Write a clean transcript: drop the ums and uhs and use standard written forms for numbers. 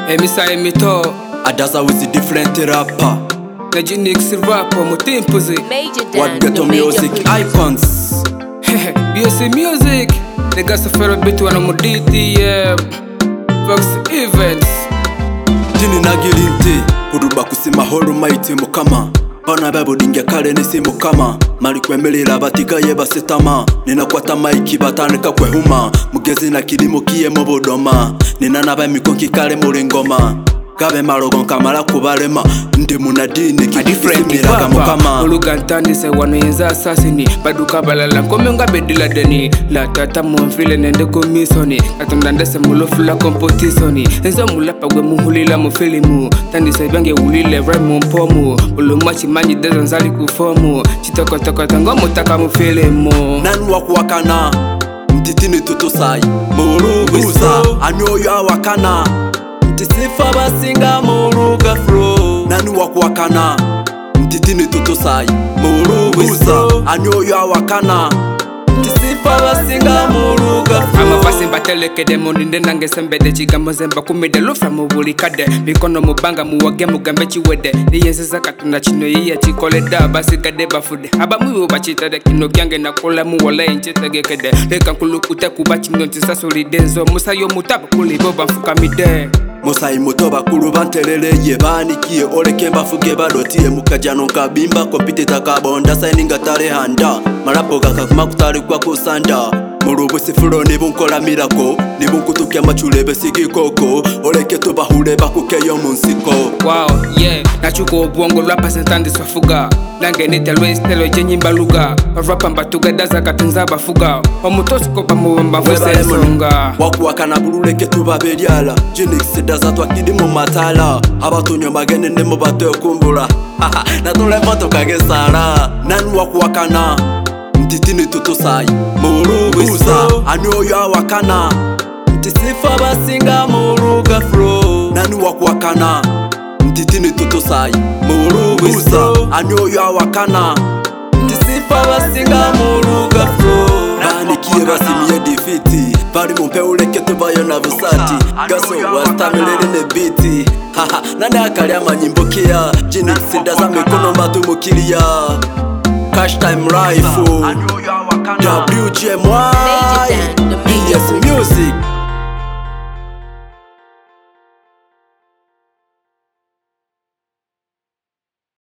Emisa emito Adaza with the different rapper. Najinix rapper mutimpuzi What ghetto music icons. BSC music Nigga safari bitu wana muditi Fox Events Jini nagilinte Uruba kusima horo maiti mukama Bana babo dinge kale nisi mukama Mali kwemelera batigaye basetama Nina kwata maiki bataneka kwehuma Mugezi na kilimo kiye mubodoma Nina naba mikonki kale mulingoma Gabe marogon kamala kubalema Ndi munadini kisimiraga mukama Uluga ntandise wano yenza asasini Baduka balala komenga bedila deni La tata mwamfile nende komisoni Katundandese mulofula kompotisoni Enzo mulapa gwe muhulila mufilimu Tandise bange ulile remu mpomu Ulumachi manyi dezo nzali kufomu Chitoko toko tango mutaka mufilimu Nanu wakuwakana Mtitini tutosai Murugusa Anyoyo awakana Tisifa basinga muruga flow Nanu wakuwakana Mtitini tutosai Murugusa Anyoyo awakana Tisifa basinga muruga flow Amafasi mbateleke de moninde nange sembede Chigambo zemba kumide lufa mubuli kade Mikono mubanga muwage mugambe chiwede Niyenzeza katunda chino iya chikole da Basi gade bafude Haba mwiwo bachitade kino kyange na kola muwala inchitege kede Leka nkulukute kubachi nyontisa solidenzo Musayo mutaba kuliboba mfukamide Musai mutoba kuruba nteleleye Banikiye oleke mbafuge badotiye Mukajano kabimba kompite takabonda Saininga tare handa Marapo kakakuma kutari kwa kusanda Murubu sifuro nibunkola mirako Nibunkutukia machulebe sigi koko Oleke tubahule bakukeyo munsiko Wow, yeah Nachuko obwongo rapa sentandi swafuga Nange nitelwe stelo jenyi mbaluga Rapa mbatuga daza katunza bafuga Omutosi kopa muwamba vose mulunga Wakuwakana bululeke tubabelyala Jinix daza twakidi mu matala Abatunyo magene nemo bato kumbula Natule moto kagesara Nanu wakuwakana Mtitini tutosai Murugusa Anyoyo awakana Mtisifa basinga muruga flow Nanu wakuwakana Mtitini tutosai Murugusa Anyoyo awakana Mtisifa basinga muruga flow Banikiye basimiye defeati Bari mumpe uleke tubayo na busati Gaso wastamelele ne biti Nande akali amanyimbokia Jinix daza mikono mbatu mukilia Cash Time Rifle WGMY BSC Music